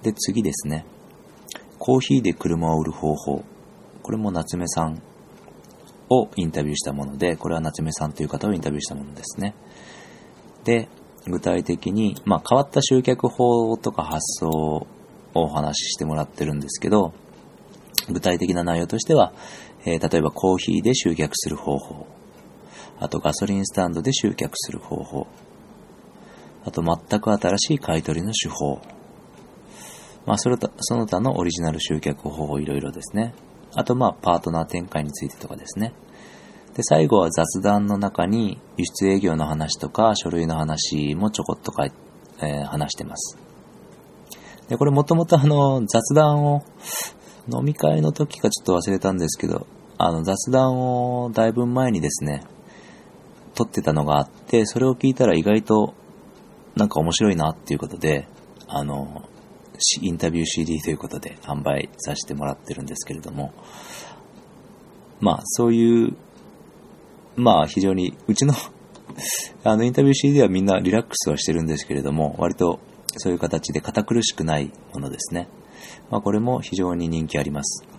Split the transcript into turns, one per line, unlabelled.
で、次ですね。コーヒーで車を売る方法。これも夏目さんをインタビューしたもので、これは夏目さんという方をインタビューしたものですね。で、具体的に、変わった集客法とか発想をお話ししてもらってるんですけど、具体的な内容としては、例えばコーヒーで集客する方法、あとガソリンスタンドで集客する方法、あと全く新しい買い取りの手法、その他のオリジナル集客方法いろいろですね。あとパートナー展開についてとかですね。で、最後は雑談の中に輸出営業の話とか書類の話もちょこっと話してます。で、これもともと雑談を飲み会の時かちょっと忘れたんですけど、雑談をだいぶ前にですね、撮ってたのがあって、それを聞いたら意外となんか面白いなっていうことで、インタビュー CD ということで販売させてもらってるんですけれども、そういう、非常に、うちのインタビュー CD はみんなリラックスはしてるんですけれども、割とそういう形で堅苦しくないものですね。これも非常に人気あります。